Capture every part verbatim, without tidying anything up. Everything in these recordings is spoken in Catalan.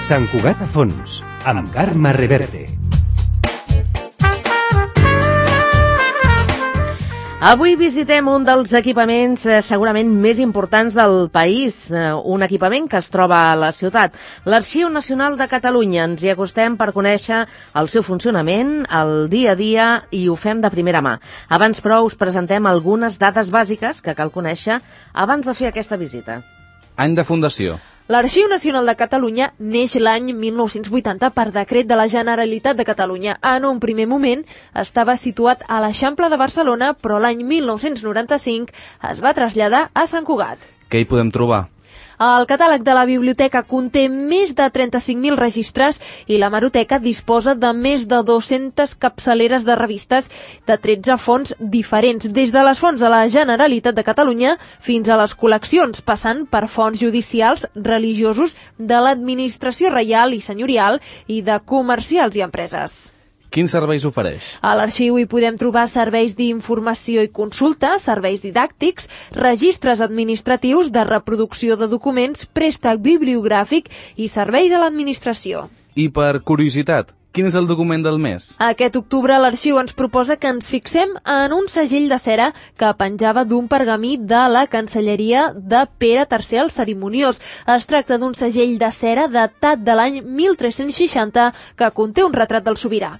Sant Cugat a fons, amb Carme Reverte. Avui visitem un dels equipaments eh, segurament més importants del país, eh, un equipament que es troba a la ciutat, l'Arxiu Nacional de Catalunya. Ens hi acostem per conèixer el seu funcionament, el dia a dia, i ho fem de primera mà. Abans, però, us presentem algunes dades bàsiques que cal conèixer abans de fer aquesta visita. Any de fundació. L'Arxiu Nacional de Catalunya neix l'any mil nou-cents vuitanta per decret de la Generalitat de Catalunya. En un primer moment estava situat a l'Eixample de Barcelona, però l'any mil nou-cents noranta-cinc es va traslladar a Sant Cugat. Què hi podem trobar? El catàleg de la biblioteca conté més de trenta-cinc mil registres i la Hemeroteca disposa de més de dues-centes capçaleres de revistes de tretze fonts diferents, des de les fonts de la Generalitat de Catalunya fins a les col·leccions, passant per fonts judicials, religiosos, de l'administració reial i senyorial i de comercials i empreses. Quins serveis ofereix? A l'arxiu hi podem trobar serveis d'informació i consulta, serveis didàctics, registres administratius, de reproducció de documents, préstec bibliogràfic i serveis a l'administració. I per curiositat, quin és el document del mes? Aquest octubre l'arxiu ens proposa que ens fixem en un segell de cera que penjava d'un pergamí de la Cancelleria de Pere tercer el Cerimoniós. Es tracta d'un segell de cera datat de l'any mil tres-cents seixanta que conté un retrat del sobirà.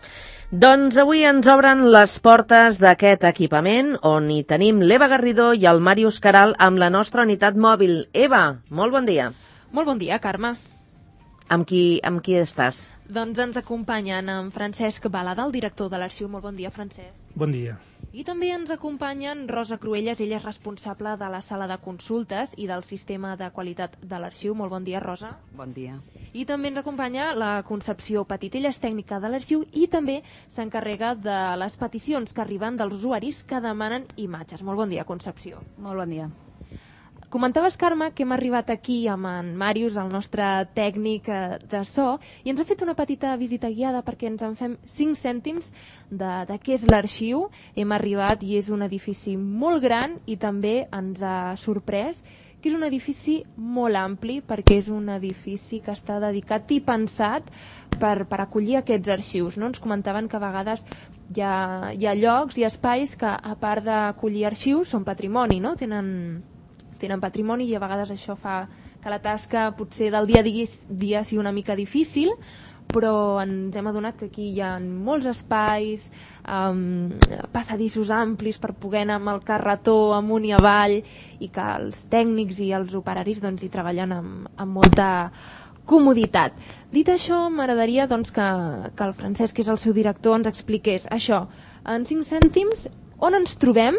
Doncs avui ens obren les portes d'aquest equipament, on hi tenim l'Eva Garrido i el Màrius Caral amb la nostra unitat mòbil. Eva, molt bon dia. Molt bon dia, Carme. Amb qui, amb qui estàs? Doncs ens acompanyen en Francesc Balada, el director de l'arxiu. Molt bon dia, Francesc. Bon dia. I també ens acompanyen Rosa Cruelles, ella és responsable de la sala de consultes i del sistema de qualitat de l'arxiu. Molt bon dia, Rosa. Bon dia. I també ens acompanya la Concepció Petit, ella és tècnica de l'arxiu i també s'encarrega de les peticions que arriben dels usuaris que demanen imatges. Molt bon dia, Concepció. Molt bon dia. Comentaves, Carme, que hem arribat aquí amb en Màrius, el nostre tècnic de so, i ens ha fet una petita visita guiada perquè ens en fem cinc cèntims de, de què és l'arxiu. Hem arribat i és un edifici molt gran i també ens ha sorprès que és un edifici molt ampli perquè és un edifici que està dedicat i pensat per, per acollir aquests arxius, no? Ens comentaven que a vegades hi ha, hi ha llocs i espais que, a part d'acollir arxius, són patrimoni, no? Tenen... tenen patrimoni i a vegades això fa que la tasca potser del dia a dia, dia sigui una mica difícil, però ens hem adonat que aquí hi ha molts espais, um, passadissos amplis per poder anar amb el carretó amunt i avall i que els tècnics i els operaris doncs, hi treballen amb, amb molta comoditat. Dit això, m'agradaria doncs, que, que el Francesc, que és el seu director, ens expliqués això. En cinc cèntims, on ens trobem?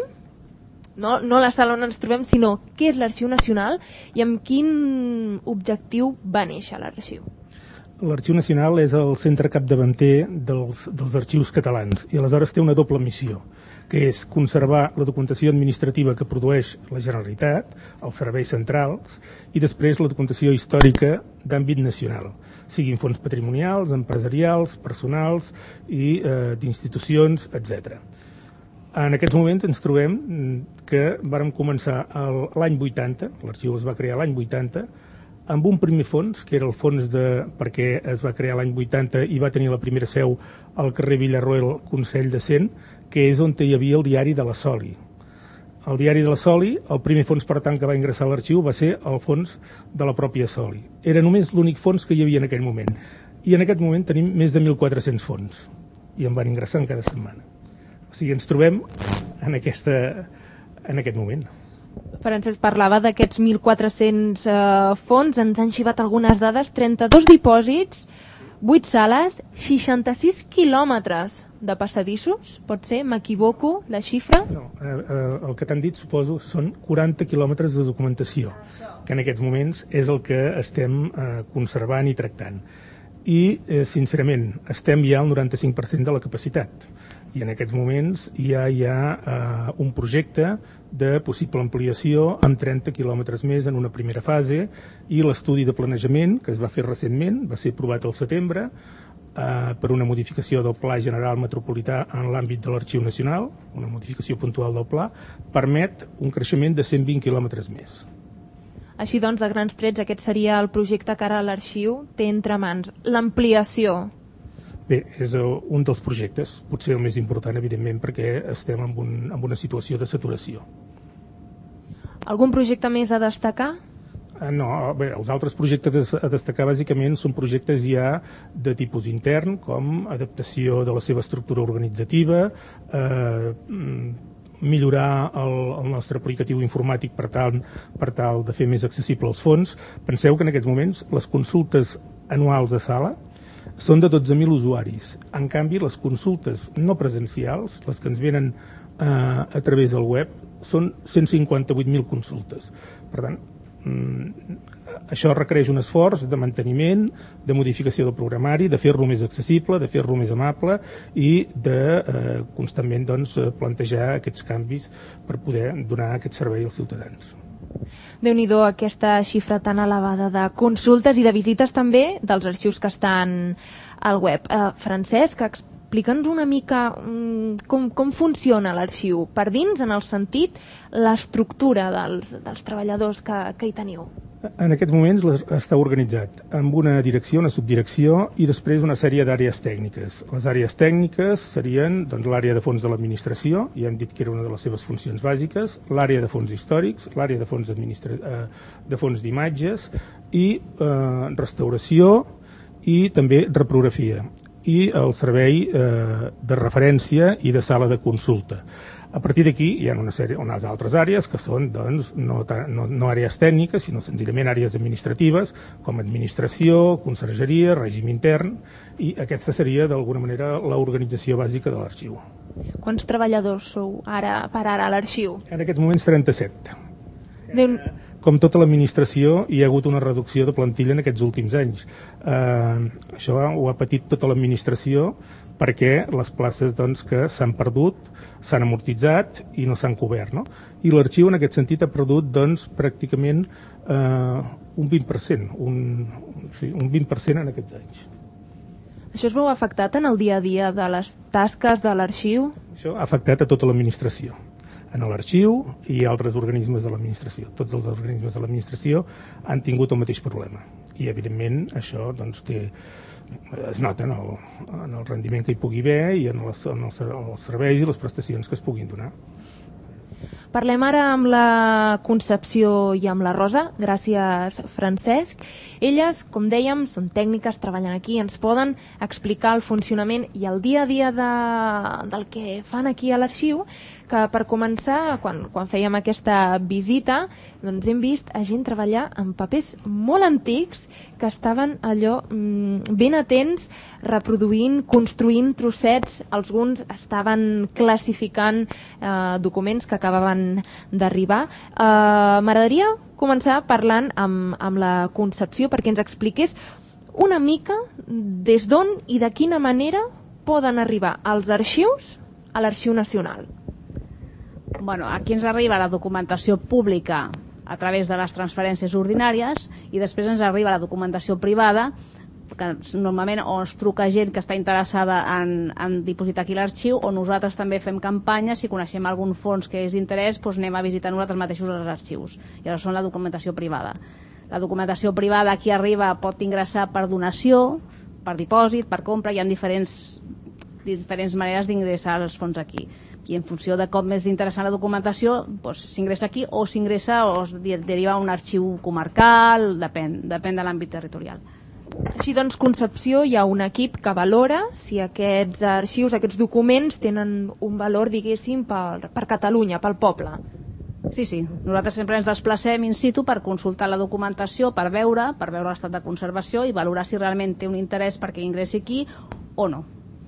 No, no la sala on ens trobem, sinó què és l'Arxiu Nacional i amb quin objectiu va néixer l'arxiu. L'Arxiu Nacional és el centre capdavanter dels, dels arxius catalans i aleshores té una doble missió, que és conservar la documentació administrativa que produeix la Generalitat, els serveis centrals, i després la documentació històrica d'àmbit nacional, siguin fons patrimonials, empresarials, personals i eh, d'institucions, etcètera. En aquests moments ens trobem que vàrem començar l'any vuitanta, l'arxiu es va crear l'any vuitanta, amb un primer fons, que era el fons de... perquè es va crear l'any vuitanta i va tenir la primera seu al carrer Villarroel, Consell de Cent, que és on hi havia el diari de la Soli. El diari de la Soli, el primer fons, per tant, que va ingressar a l'arxiu va ser el fons de la pròpia Soli. Era només l'únic fons que hi havia en aquell moment. I en aquest moment tenim més de mil quatre-cents fons, i en van ingressant cada setmana. O sigui, ens trobem en, aquesta, en aquest moment. Francesc parlava d'aquests mil quatre-cents eh, fons, ens han xivat algunes dades, trenta-dos dipòsits, vuit sales, seixanta-sis quilòmetres de passadissos, pot ser, m'equivoco, la xifra? No, eh, eh, el que t'han dit, suposo, són quaranta quilòmetres de documentació, que en aquests moments és el que estem eh, conservant i tractant. I, eh, sincerament, estem ja al noranta-cinc per cent de la capacitat. I en aquests moments ja hi ha eh, un projecte de possible ampliació amb trenta quilòmetres més en una primera fase i l'estudi de planejament que es va fer recentment, va ser aprovat al setembre eh, per una modificació del Pla General Metropolità en l'àmbit de l'Arxiu Nacional, una modificació puntual del pla, permet un creixement de cent vint quilòmetres més. Així doncs, a grans trets, aquest seria el projecte que ara l'arxiu té entre mans. L'ampliació. Bé, és un dels projectes, potser el més important, evidentment, perquè estem en, un, en una situació de saturació. Algun projecte més a destacar? No, bé, els altres projectes a destacar bàsicament són projectes ja de tipus intern, com adaptació de la seva estructura organitzativa, eh, millorar el, el nostre aplicatiu informàtic per tal, per tal de fer més accessible els fons. Penseu que en aquests moments les consultes anuals a sala són de dotze mil usuaris. En canvi, les consultes no presencials, les que ens venen eh, a través del web, són cent cinquanta-vuit mil consultes. Per tant, això requereix un esforç de manteniment, de modificació del programari, de fer-lo més accessible, de fer-lo més amable i de eh, constantment doncs, plantejar aquests canvis per poder donar aquest servei als ciutadans. Déu-n'hi-do aquesta xifra tan elevada de consultes i de visites també dels arxius que estan al web. Eh, Francesc, explica'ns una mica mm, com, com funciona l'arxiu per dins, en el sentit, l'estructura dels, dels treballadors que, que hi teniu. En aquests moments està organitzat amb una direcció, una subdirecció i després una sèrie d'àrees tècniques. Les àrees tècniques serien doncs, l'àrea de fons de l'administració, ja hem dit que era una de les seves funcions bàsiques, l'àrea de fons històrics, l'àrea de fons eh, de fons d'imatges i eh, restauració i també reprografia i el servei eh, de referència i de sala de consulta. A partir d'aquí hi ha una sèrie, unes altres àrees que són doncs, no, no, no àrees tècniques, sinó senzillament àrees administratives, com administració, consergeria, règim intern, i aquesta seria d'alguna manera l'organització bàsica de l'arxiu. Quants treballadors sou ara per ara a l'arxiu? En aquests moments trenta-set. Déu... Com tota l'administració, hi ha hagut una reducció de plantilla en aquests últims anys. Eh, això ho ha patit tota l'administració perquè les places doncs, que s'han perdut s'han amortitzat i no s'han cobert. No? I l'arxiu en aquest sentit ha perdut doncs, pràcticament eh, un vint per cent, un, sí, un vint per cent en aquests anys. Això es veu afectat en el dia a dia de les tasques de l'arxiu? Això ha afectat a tota l'administració. En l'arxiu i altres organismes de l'administració. Tots els organismes de l'administració han tingut el mateix problema. I, evidentment, això doncs, té, es nota en el, en el rendiment que hi pugui haver i en els, en els, els serveis i les prestacions que es puguin donar. Parlem ara amb la Concepció i amb la Rosa. Gràcies, Francesc. Elles, com dèiem, són tècniques, treballen aquí, ens poden explicar el funcionament i el dia a dia de, del que fan aquí a l'arxiu, que per començar, quan, quan fèiem aquesta visita, doncs hem vist a gent treballar amb papers molt antics que estaven allò mmm, ben atents, reproduint, construint trossets. Alguns estaven classificant eh, documents que acabaven d'arribar. Eh, M'agradaria començar parlant amb, amb la Concepció perquè ens expliqués una mica des d'on i de quina manera poden arribar als arxius a l'Arxiu Nacional. Bueno, aquí ens arriba la documentació pública a través de les transferències ordinàries i després ens arriba la documentació privada, que normalment o ens truca gent que està interessada en, en dipositar aquí l'arxiu, o nosaltres també fem campanyes, si coneixem algun fons que és d'interès, doncs anem a visitar nosaltres mateixos els arxius. I això són la documentació privada. La documentació privada aquí arriba, pot ingressar per donació, per dipòsit, per compra, hi ha diferents, diferents maneres d'ingressar els fons aquí. I en funció de com és interessant la documentació, doncs, s'ingressa aquí o s'ingressa o es deriva a un arxiu comarcal, depèn, depèn de l'àmbit territorial. Així doncs, Concepció, hi ha un equip que valora si aquests arxius, aquests documents tenen un valor, diguéssim, per, per Catalunya, pel poble. Sí, sí. Nosaltres sempre ens desplacem in situ per consultar la documentació, per veure, per veure l'estat de conservació i valorar si realment té un interès perquè ingressi aquí o no.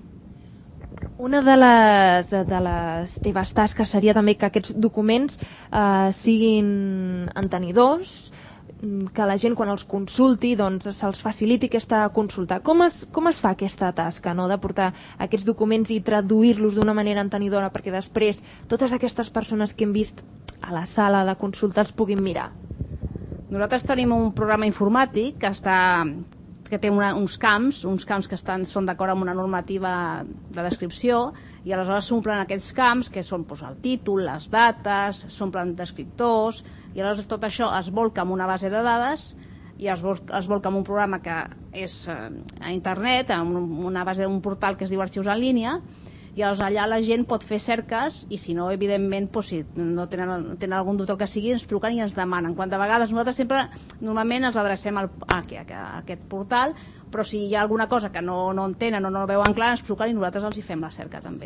Una de les, de les teves tasques seria també que aquests documents eh, siguin entenidors, que la gent quan els consulti doncs, se'ls faciliti aquesta consulta. Com es, com es fa aquesta tasca, no? De portar aquests documents i traduir-los d'una manera entenidora perquè després totes aquestes persones que hem vist a la sala de consulta els puguin mirar? Nosaltres tenim un programa informàtic que està que té una, uns camps, uns camps que estan, són d'acord amb una normativa de descripció, i aleshores s'omplen aquests camps, que són doncs, el títol, les dates, s'omplen descriptors, i aleshores tot això es volca en una base de dades i es volca, es volca en un programa que és eh, a internet, en una base d'un portal que es diu Arxius en línia, i aleshores allà la gent pot fer cerques, i si no, evidentment, doncs, si no tenen, tenen algun dubte o que sigui, ens truquen i ens demanen. Quant de vegades nosaltres sempre, normalment, els adrecem al, a, a, a aquest portal, però si hi ha alguna cosa que no, no entenen o no veuen clar, ens truquen i nosaltres els hi fem la cerca també.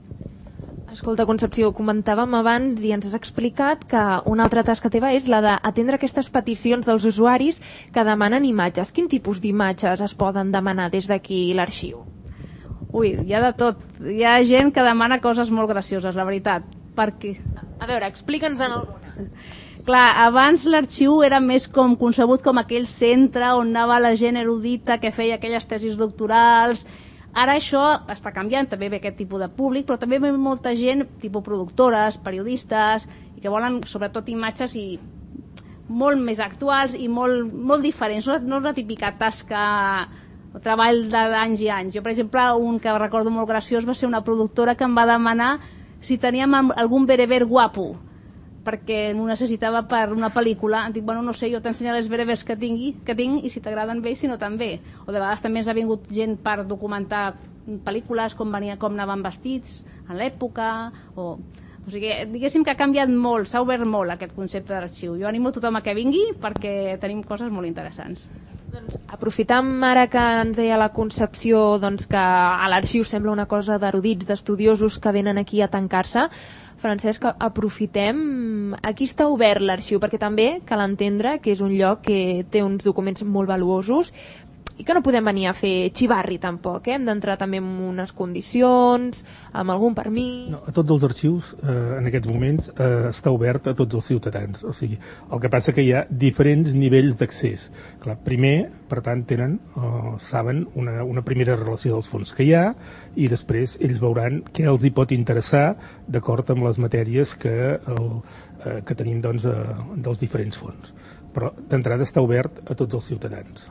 Escolta, Concepció, comentàvem abans i ens has explicat que una altra tasca teva és la d'atendre aquestes peticions dels usuaris que demanen imatges. Quin tipus d'imatges es poden demanar des d'aquí l'arxiu? Ui, hi ha de tot. Hi ha gent que demana coses molt gracioses, la veritat. Perquè... A veure, explica'ns en alguna. Clar, abans l'arxiu era més com concebut com aquell centre on anava la gent erudita que feia aquelles tesis doctorals. Ara això està canviant, també ve aquest tipus de públic, però també ve molta gent, tipus productores, periodistes, i que volen sobretot imatges i molt més actuals i molt, molt diferents. No és la típica tasca o treball d'anys i anys. Jo, per exemple, un que recordo molt graciós va ser una productora que em va demanar si teníem algun bereber guapo, perquè m'ho necessitava per una pel·lícula. Em dic, bueno, no sé, jo t'ensenyaré els berebers que, tingui, que tinc i si t'agraden bé i si no també. O de vegades també ens ha vingut gent per documentar pel·lícules, com, venia, com anaven vestits en l'època, o... O sigui, diguéssim que ha canviat molt, s'ha obert molt aquest concepte d'arxiu. Jo animo tothom a que vingui perquè tenim coses molt interessants. Doncs aprofitam ara que ens deia la Concepció doncs, que a l'arxiu sembla una cosa d'erudits, d'estudiosos que venen aquí a tancar-se. Francesc, aprofitem... Aquí està obert l'arxiu, perquè també cal entendre que és un lloc que té uns documents molt valuosos i que no podem venir a fer xivarri tampoc, eh? Hem d'entrar també en unes condicions, amb algun permís... No, a tots els arxius, eh, en aquests moments, eh, està obert a tots els ciutadans. O sigui, el que passa que hi ha diferents nivells d'accés. Clar, primer, per tant, tenen, eh, saben, una, una primera relació dels fons que hi ha, i després ells veuran què els hi pot interessar d'acord amb les matèries que, el, eh, que tenim doncs, eh, dels diferents fons. Però d'entrada està obert a tots els ciutadans.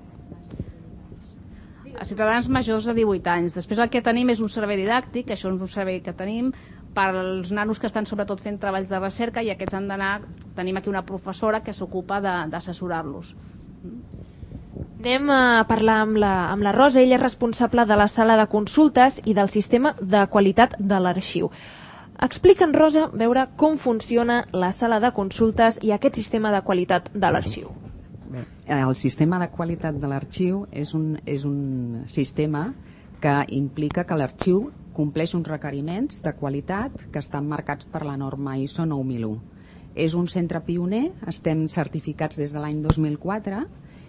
A ciutadans majors de divuit anys. Després el que tenim és un servei didàctic, això és un servei que tenim per als nanos que estan sobretot fent treballs de recerca i aquests han d'anar, tenim aquí una professora que s'ocupa d'assessorar-los. Anem a parlar amb la, amb la Rosa, ella és responsable de la sala de consultes i del sistema de qualitat de l'arxiu. Explica'ns, Rosa, veure com funciona la sala de consultes i aquest sistema de qualitat de l'arxiu. El sistema de qualitat de l'arxiu és un, és un sistema que implica que l'arxiu compleix uns requeriments de qualitat que estan marcats per la norma I S O nou mil u. És un centre pioner, estem certificats des de l'any dos mil quatre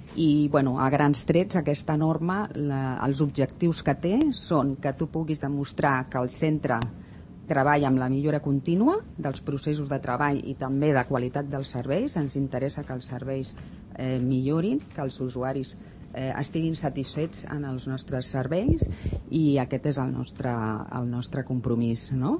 i bueno, a grans trets aquesta norma, la, els objectius que té són que tu puguis demostrar que el centre treballa amb la millora contínua dels processos de treball i també de qualitat dels serveis. Ens interessa que els serveis eh, millorin, que els usuaris eh, estiguin satisfets en els nostres serveis i aquest és el nostre, el nostre compromís, no?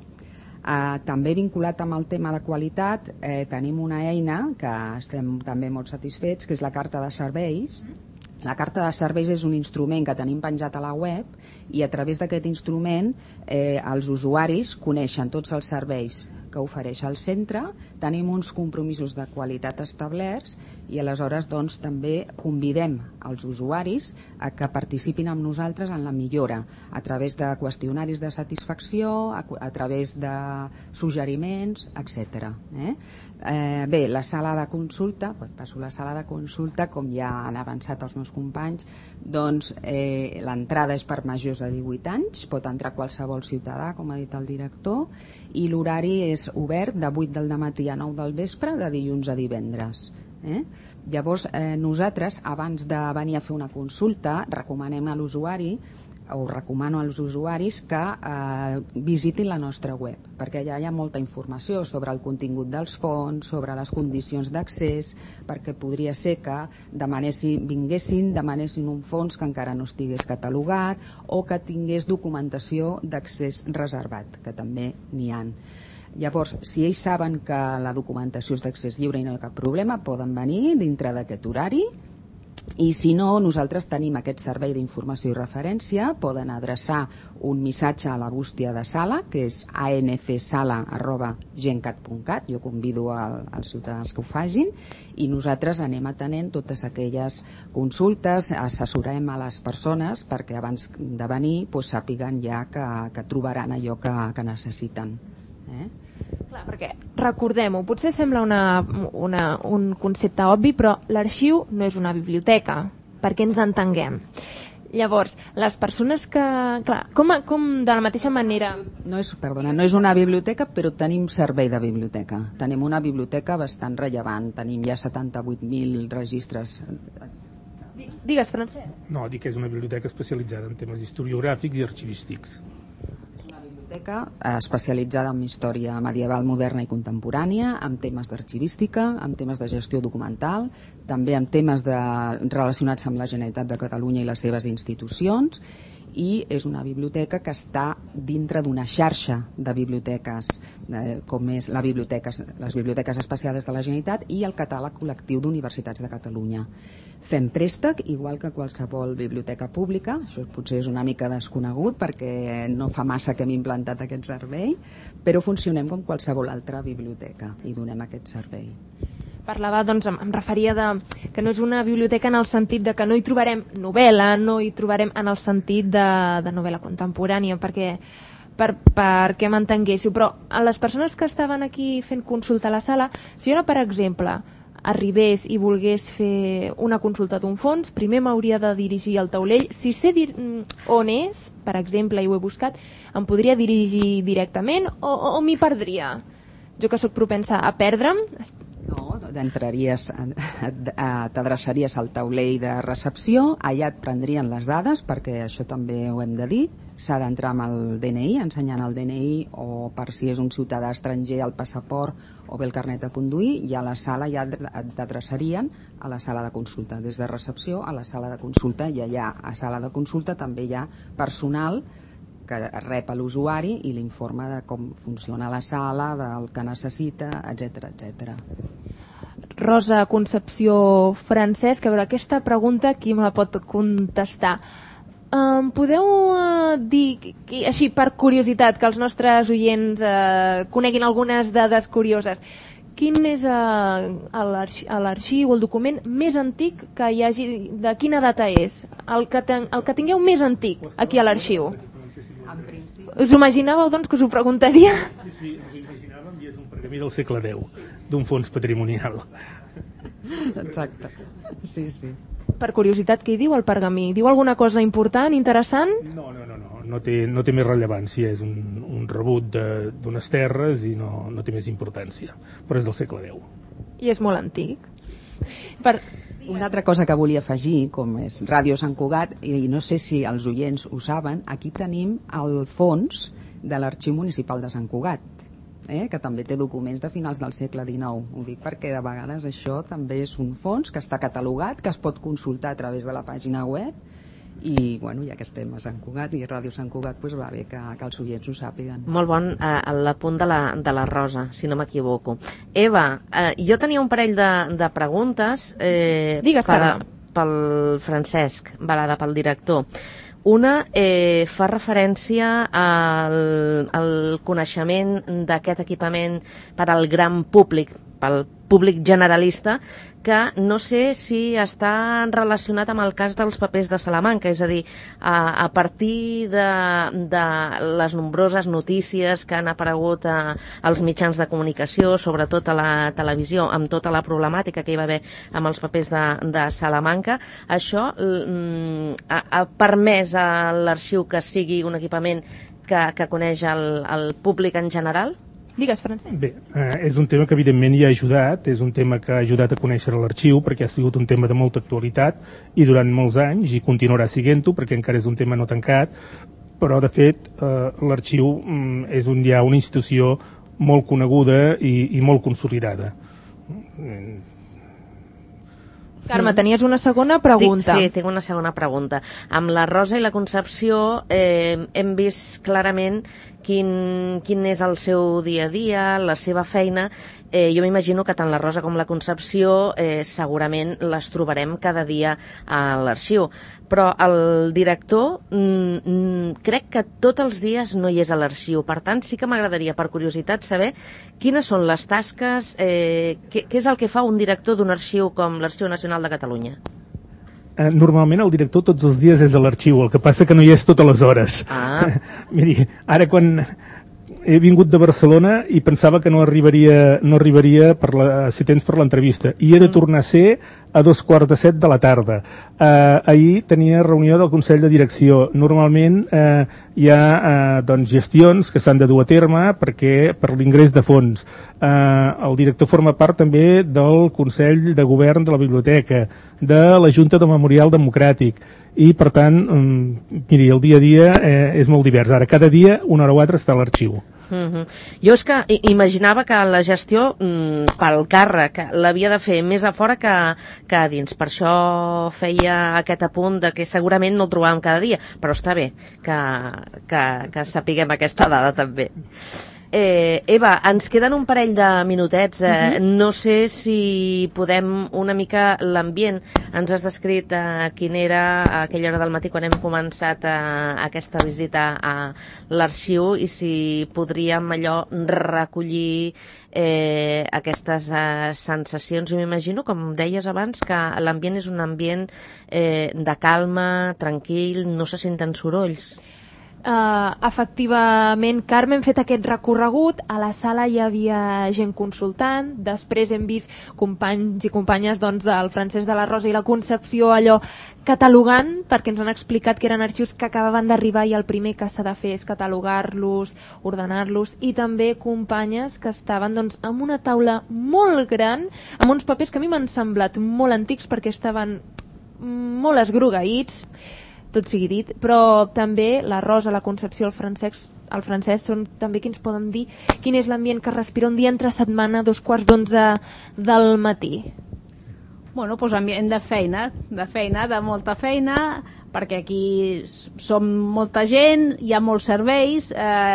Eh, també vinculat amb el tema de qualitat eh, tenim una eina que estem també molt satisfets, que és la carta de serveis. La carta de serveis és un instrument que tenim penjat a la web i a través d'aquest instrument eh, els usuaris coneixen tots els serveis que ofereix el centre, tenim uns compromisos de qualitat establerts i aleshores doncs, també convidem els usuaris a que participin amb nosaltres en la millora a través de qüestionaris de satisfacció, a, a través de suggeriments, etcètera. Eh? Eh, bé, la sala de consulta, pues passo la sala de consulta, com ja han avançat els meus companys, doncs eh, l'entrada és per majors de divuit anys, pot entrar qualsevol ciutadà, com ha dit el director, i l'horari és obert de vuit del dematí a nou del vespre, de dilluns a divendres. Eh? Llavors, eh, nosaltres, abans de venir a fer una consulta, recomanem a l'usuari o recomano als usuaris que eh, visitin la nostra web, perquè allà hi ha molta informació sobre el contingut dels fons, sobre les condicions d'accés, perquè podria ser que demanessin, vinguessin, demanessin un fons que encara no estigués catalogat o que tingués documentació d'accés reservat, que també n'hi ha. Llavors, si ells saben que la documentació és d'accés lliure i no hi ha cap problema, poden venir dintre d'aquest horari I si no, nosaltres tenim aquest servei d'informació i referència, poden adreçar un missatge a la bústia de sala, que és a n c sala arroba gencat punt cat, jo convido al, als ciutadans que ho facin, i nosaltres anem atenent totes aquelles consultes, assessorem a les persones perquè abans de venir pues, sàpiguen ja que, que trobaran allò que, que necessiten. Eh? Clar, perquè recordem-ho, potser sembla una, una, un concepte obvi, però l'arxiu no és una biblioteca, perquè ens entenguem. Llavors, les persones que... Clar, com, com de la mateixa manera... No és, perdona, no és una biblioteca, però tenim servei de biblioteca. Tenim una biblioteca bastant rellevant, tenim ja setanta-vuit mil registres. Digues, Francesc. No, dic que és una biblioteca especialitzada en temes historiogràfics i arxivístics. Biblioteca especialitzada en història medieval, moderna i contemporània, amb temes d'arxivística, amb temes de gestió documental, també amb temes de, relacionats amb la Generalitat de Catalunya i les seves institucions, i és una biblioteca que està dintre d'una xarxa de biblioteques, eh, com és la biblioteca, les biblioteques especials de la Generalitat i el catàleg col·lectiu d'universitats de Catalunya. Fem préstec, igual que qualsevol biblioteca pública, això potser és una mica desconegut perquè no fa massa que hem implantat aquest servei, però funcionem com qualsevol altra biblioteca i donem aquest servei. Parlava, doncs, em, em referia de que no és una biblioteca en el sentit de que no hi trobarem novel·la, no hi trobarem en el sentit de, de novel·la contemporània, perquè per, perquè m'entenguéssiu, però a les persones que estaven aquí fent consulta a la sala, si jo ara, per exemple, arribés i volgués fer una consulta d'un fons, primer m'hauria de dirigir al taulell. Si sé dir on és, per exemple, i ho he buscat, em podria dirigir directament o, o, o m'hi perdria? Jo que sóc propensa a perdre'm... No, entraries, t'adreçaries al taulell de recepció, allà et prendrien les dades, perquè això també ho hem de dir, s'ha d'entrar amb el D N I, ensenyant el D N I, o per si és un ciutadà estranger el passaport o bé el carnet de conduir, i a la sala ja t'adreçarien a la sala de consulta, des de recepció a la sala de consulta, i allà a sala de consulta també hi ha personal que rep a l'usuari i l'informa de com funciona la sala, del que necessita, etcètera, etcètera. Rosa Concepció Francesc, a veure, aquesta pregunta qui me la pot contestar? Um, podeu uh, dir, que, així per curiositat, que els nostres oients uh, coneguin algunes dades curioses, quin és uh, l'arxiu o el document més antic que hi hagi, de quina data és? El que, ten, el que tingueu més antic aquí a l'arxiu? Us ho imaginàveu, doncs, que us ho preguntaria? Sí, sí, ens ho imaginàvem, i és un pergamí del segle deu, d'un fons patrimonial. Exacte, sí, sí. Per curiositat, què hi diu el pergamí? Diu alguna cosa important, interessant? No, no, no, no, no té, no té més rellevància, és un, un rebut d'unes terres i no, no té més importància, però és del segle deu. I és molt antic. Per... Una altra cosa que volia afegir, com és Ràdio Sant Cugat, i no sé si els oients ho saben, aquí tenim el fons de l'Arxiu Municipal de Sant Cugat, eh, que també té documents de finals del segle dinou. Ho dic perquè de vegades això també és un fons que està catalogat, que es pot consultar a través de la pàgina web, i bueno, ja que estem a Sant Cugat i Ràdio Sant Cugat, pues va bé que, que els oients ho sàpiguen. Molt bon, eh, l'apunt de, la, de la Rosa, si no m'equivoco. Eva, eh, jo tenia un parell de, de preguntes eh, Digues, per, pel Francesc Balada, pel director. Una eh, fa referència al, al coneixement d'aquest equipament per al gran públic, pel públic generalista, que no sé si està relacionat amb el cas dels papers de Salamanca, és a dir, a, a partir de, de les nombroses notícies que han aparegut a, als mitjans de comunicació, sobretot a la televisió, amb tota la problemàtica que hi va haver amb els papers de, de Salamanca, això mm, ha, ha permès a l'arxiu que sigui un equipament que, que coneix el, el públic en general? Digues, Francesc. Bé, eh, és un tema que evidentment hi ha ajudat, és un tema que ha ajudat a conèixer l'arxiu perquè ha sigut un tema de molta actualitat i durant molts anys, i continuarà siguent-ho perquè encara és un tema no tancat, però de fet eh, l'arxiu mm, és un, ja una institució molt coneguda i, i molt consolidada. Carme, tenies una segona pregunta. Sí, tinc una segona pregunta. Amb la Rosa i la Concepció eh, hem vist clarament quin, quin és el seu dia a dia, la seva feina. Eh, jo m'imagino que tant la Rosa com la Concepció eh, segurament les trobarem cada dia a l'arxiu. Però el director mm, mm, crec que tots els dies no hi és a l'arxiu. Per tant, sí que m'agradaria, per curiositat, saber quines són les tasques, eh, què, què és el que fa un director d'un arxiu com l'Arxiu Nacional de Catalunya. Normalment el director tots els dies és a l'arxiu, el que passa que no hi és totes les hores. Ah. Miri, ara quan he vingut de Barcelona i pensava que no arribaria, no arribaria per la, si temps per l'entrevista, i he de tornar a ser a dos quarts de set de la tarda. Eh, ahir tenia reunió del Consell de Direcció. Normalment eh, hi ha eh, doncs, gestions que s'han de dur a terme perquè per l'ingrés de fons. Eh, el director forma part també del Consell de Govern de la Biblioteca, de la Junta de Memorial Democràtic, i per tant, um, miri, el dia a dia eh, és molt divers. Ara, cada dia, una hora o altra, està a l'arxiu. Uh-huh. Jo és que imaginava que la gestió mm, pel càrrec l'havia de fer més a fora que, que a dins. Per això feia aquest apunt de que segurament no el trobàvem cada dia, però està bé que, que, que sapiguem aquesta dada també. Eh, Eva, ens queden un parell de minutets. Eh, uh-huh. No sé si podem una mica l'ambient. Ens has descrit eh, quin era a aquella hora del matí quan hem començat eh, aquesta visita a l'arxiu, i si podríem allò recollir eh, aquestes eh, sensacions. I m'imagino, com deies abans, que l'ambient és un ambient eh, de calma, tranquil, no se senten sorolls. Uh, efectivament, Carme, hem fet aquest recorregut. A la sala hi havia gent consultant, després hem vist companys i companyes doncs, del Francesc, de la Rosa i la Concepció allò catalogant, perquè ens han explicat que eren arxius que acabaven d'arribar i el primer que s'ha de fer és catalogar-los, ordenar-los, i també companyes que estaven doncs, amb una taula molt gran, amb uns papers que a mi m'han semblat molt antics perquè estaven molt esgrogueïts, tot sigui dit, però també la Rosa, la Concepció, el Francesc, el Francesc són també qui ens poden dir quin és l'ambient que respira un dia entre setmana a dos quarts d'onze del matí. Bueno, doncs ambient de feina, de feina, de molta feina, perquè aquí som molta gent, hi ha molts serveis, eh,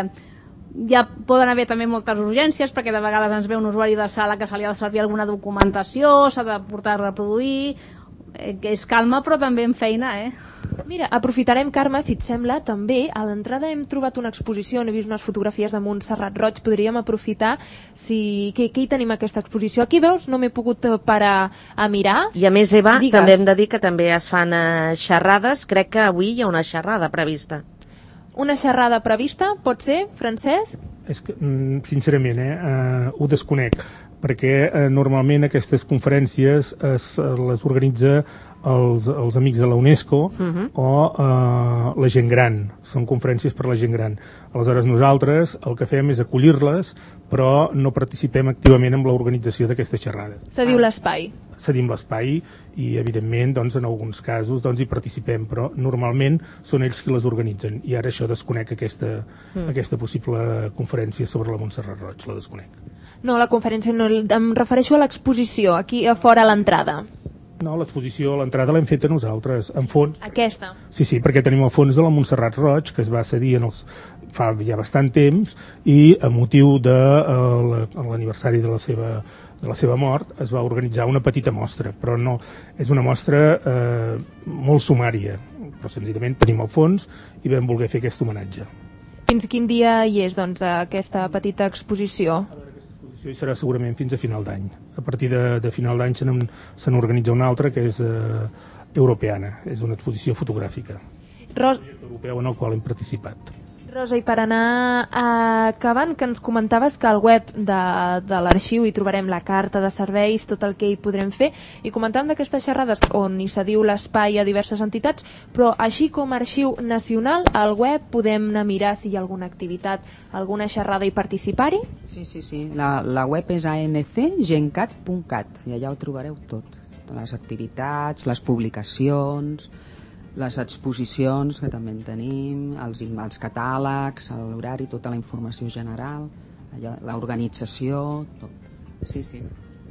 ja poden haver també moltes urgències, perquè de vegades ens ve un usuari de sala que se li ha de servir alguna documentació, s'ha de portar a reproduir, eh, que és calma però també en feina, eh? Mira, aprofitarem, Carme, si et sembla, també a l'entrada hem trobat una exposició, he vist unes fotografies de Montserrat Roig, podríem aprofitar si... Què, què hi tenim aquesta exposició? Aquí veus, no m'he pogut parar a mirar. I a més, Eva, Digues. També hem de dir que també es fan eh, xerrades, crec que avui hi ha una xerrada prevista. Una xerrada prevista, pot ser, Francesc? És que, sincerament, eh, eh, ho desconec, perquè eh, normalment aquestes conferències es, les organitza els, els amics de la UNESCO uh-huh. o eh, la gent gran. Són conferències per la gent gran. Aleshores nosaltres el que fem és acollir-les, però no participem activament en l'organització d'aquestes xerrades. Cediu l'espai. Cedim l'espai i evidentment doncs, en alguns casos doncs, hi participem, però normalment són ells qui les organitzen, i ara això desconec aquesta, mm. aquesta possible conferència sobre la Montserrat Roig, la desconec. No, la conferència no, em refereixo a l'exposició, aquí a fora a l'entrada. No, l'exposició a l'entrada l'hem feta nosaltres, en fons. Aquesta? Sí, sí, perquè tenim el fons de la Montserrat Roig, que es va cedir en els, fa ja bastant temps, i a motiu de uh, l'aniversari de la seva de la seva mort es va organitzar una petita mostra, però no, és una mostra eh, molt sumària, però senzillament tenim el fons i vam voler fer aquest homenatge. Fins quin dia hi és, doncs, aquesta petita exposició? A veure, aquesta exposició hi serà segurament fins a final d'any. A partir de, de final d'any se n'organitza una altra, que és eh, europeana, és una exposició fotogràfica. Ros... Un projecte europeu en el qual hem participat. Rosa, i per anar acabant, que ens comentaves que al web de, de l'arxiu hi trobarem la carta de serveis, tot el que hi podrem fer, i comentàvem d'aquestes xerrades on hi cediu l'espai a diverses entitats, però així com Arxiu Nacional, al web podem anar a mirar si hi ha alguna activitat, alguna xerrada i participar-hi? Sí, sí, sí. La, la web és a n c gencat punt cat i allà ho trobareu tot. Les activitats, les publicacions, les exposicions que també en tenim, els, els catàlegs, l'horari, tota la informació general, l'organització, tot. Sí, sí.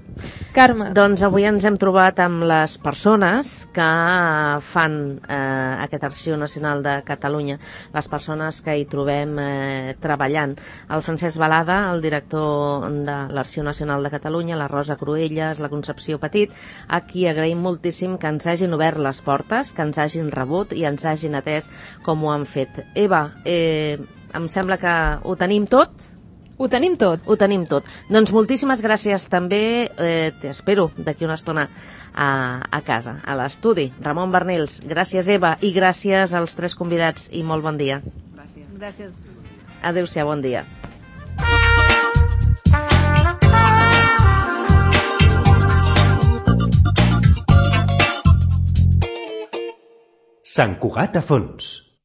Carme. Doncs avui ens hem trobat amb les persones que fan eh, aquest Arxiu Nacional de Catalunya, les persones que hi trobem eh, treballant. El Francesc Balada, el director de l'Arxiu Nacional de Catalunya, la Rosa Cruelles, la Concepció Petit, a qui agraïm moltíssim que ens hagin obert les portes, que ens hagin rebut i ens hagin atès com ho han fet. Eva, eh, em sembla que ho tenim tot? Ho tenim tot. Ho tenim tot. Doncs moltíssimes gràcies també, eh, t'espero d'aquí una estona a, a casa, a l'estudi. Ramon Bernils, gràcies Eva i gràcies als tres convidats i molt bon dia. Gràcies. Gràcies. Adéu-siau, bon dia. Sant Cugat a fons.